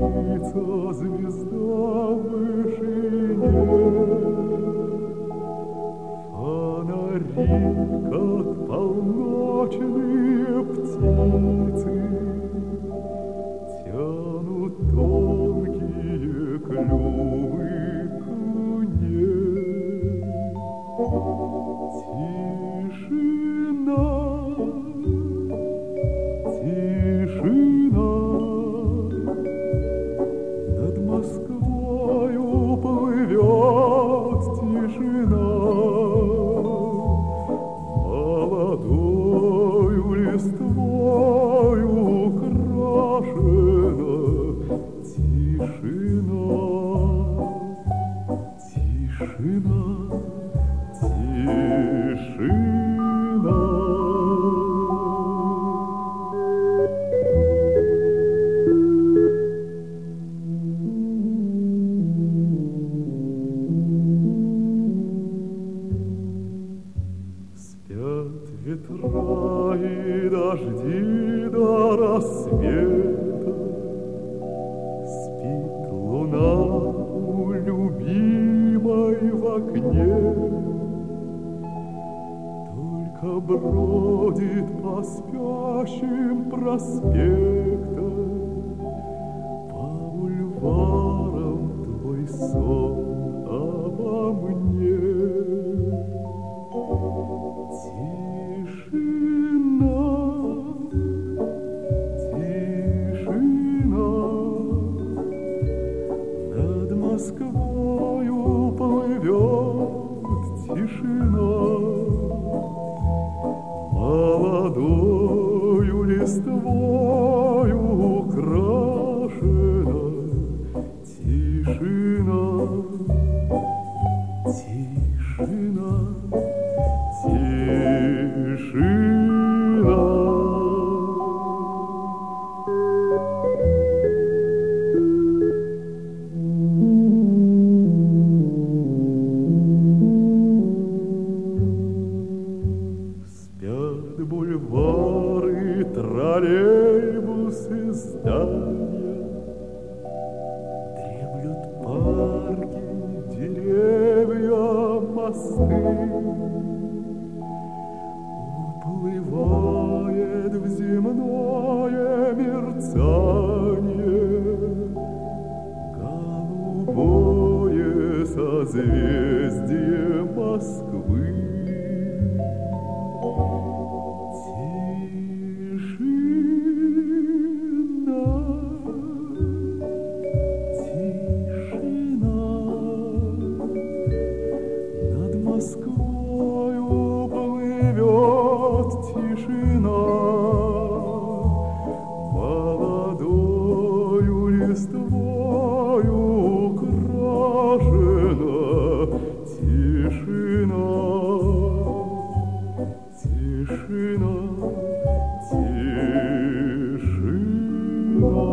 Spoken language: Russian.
птица, звезда в вышине. Фонари, как полночные птицы, тянут тонкие клювы к луне. Тишина, тишина, над Москвою плывет тишина. Молодою листвою украшена тишина, тишина, тишина. Спят ветра и дожди до рассвета, спит луна у любимой в окне. Только бродит по спящим проспектам, по бульварам твой сон обо мне. Тишина, тишина, над Москвою плывет тишина. Молодою листвою украшена тишина, тишина, тишина. Спят бульвары, троллейбусы, здания, дремлют парки, деревья, мосты. Уплывает в земное мерцание голубое созвездие Москвы. Тишина, тишина, над Москвою плывет тишина. Молодою листвою украшена тишина, тишина, тишина.